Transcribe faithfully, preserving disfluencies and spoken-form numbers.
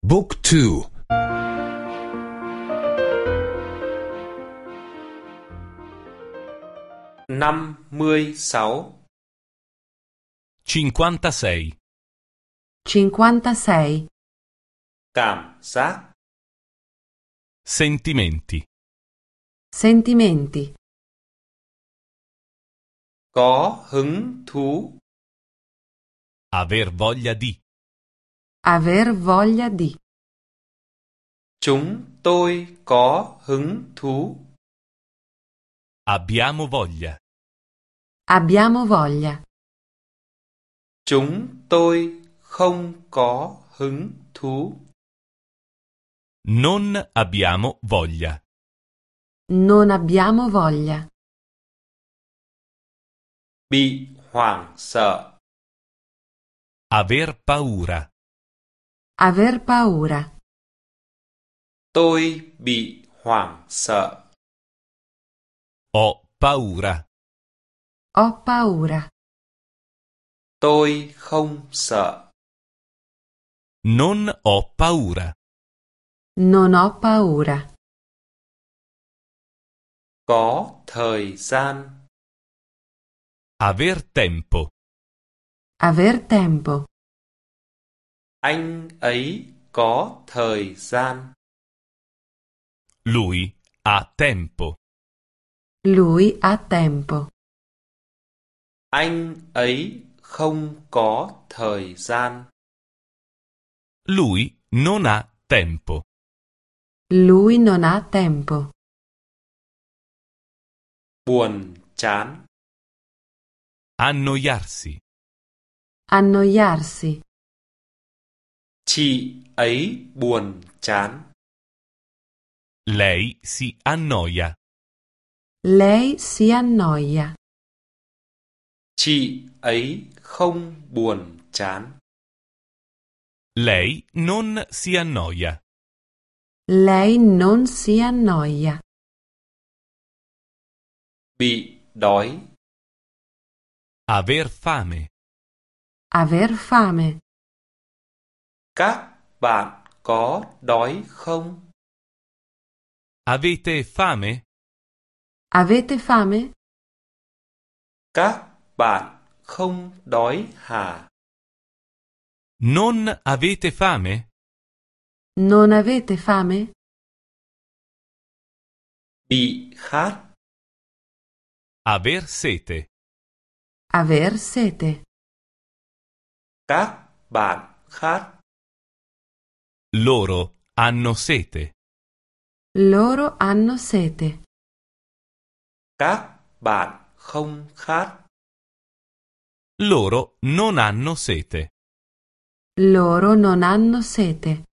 Book two. năm mươi sáu. cinquantasei. cinquantasei. Cảm giác. Sentimenti. Sentimenti. Có hứng thú. Aver voglia di. Aver voglia di. Chúng tôi có hứng thú. Abbiamo voglia. Abbiamo voglia. Chúng tôi không có hứng thú. Non abbiamo voglia. Non abbiamo voglia. Bị hoảng sợ. Aver paura. Aver paura. Tôi bị hoảng sợ. Ho paura. Ho paura. Tôi không sợ. Non ho paura. Non ho paura. Có thời gian. Aver tempo. Aver tempo. Anh ấy có thời gian. Lui ha tempo. Lui ha tempo. Anh ấy không có thời gian. Lui non ha tempo. Lui non ha tempo. Buồn chán. Annoiarsi. Annoiarsi. Chị ấy buồn chán. Lei si annoia. Lei si annoia. Chị ấy không buồn chán. Lei non si annoia. Lei non si annoia. Bị đói. Aver fame. Aver fame. Các bạn có đói không? Avete fame? Avete fame? Các bạn không đói hả? Non avete fame? Non avete fame? Bị khát. Aver sete. Aver sete. Các bạn khát. Loro hanno sete. Loro hanno sete. Các bạn không khát. Loro non hanno sete. Loro non hanno sete.